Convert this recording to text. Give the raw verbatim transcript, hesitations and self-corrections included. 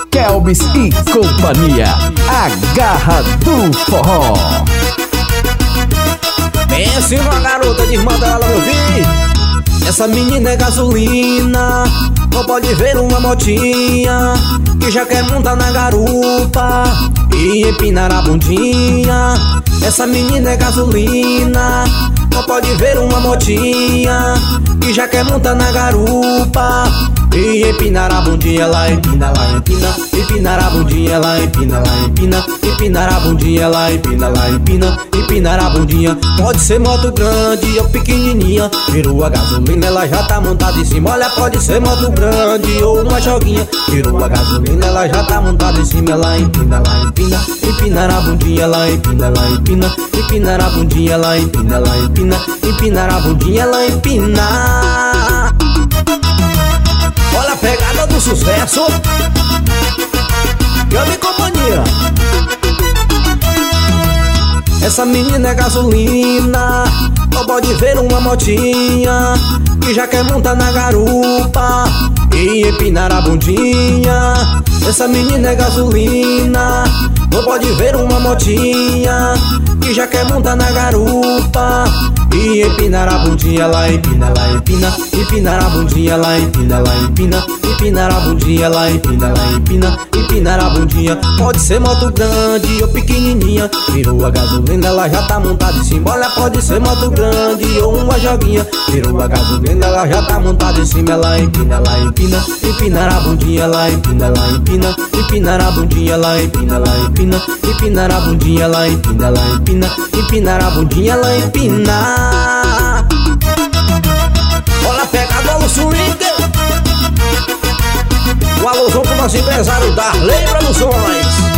Kelbis e companhia, a garra do forró. Pense numa garota de irmã dela, meu filho. Essa menina é gasolina, não pode ver uma motinha que já quer montar na garupa e empinar a bundinha. Essa menina é gasolina, não pode ver uma motinha que já quer montar na garupa e empinar a bundinha. Ela empina, ela empina, empinar a bundinha. Ela empina, ela empina, empinar a bundinha. Ela empina, ela empina, empinar a bundinha. Pode ser moto grande ou pequenininha, virou a gasolina, ela já tá montada em cima. Olha, pode ser moto grande ou uma joguinha, virou a gasolina, ela já tá montada em cima. Ela empina, ela empina, empinar a bundinha. Ela empina, ela empina, empinar a bundinha. Ela empina, ela empina, empinar a bundinha. Ela empina. Olha a pegada do sucesso, Kelbis e companhia. Essa menina é gasolina, não pode ver uma motinha que já quer montar na garupa e empinar a bundinha. Essa menina é gasolina, não pode ver uma motinha que já quer montar na garupa e empinar a bundinha. Ela empina, ela empina, empinar a bundinha. Ela empina, ela empina, empinar a bundinha. Ela empina, ela empina, empinar a bundinha. Pode ser moto grande ou pequenininha, virou a gasolina, ela já tá montada em cima. Olha, pode ser moto grande ou uma joguinha, virou a gasolina, ela já tá montada em cima. Ela empina, ela empina, empinar a bundinha. Ela empina, ela empina, empinar a bundinha. Ela empina, ela empina, empinar a bundinha. Ela empina, ela empina, empinar a bundinha. Ela empina. Olha a pegada do swing, o alusão pro nosso empresário Darley Produções.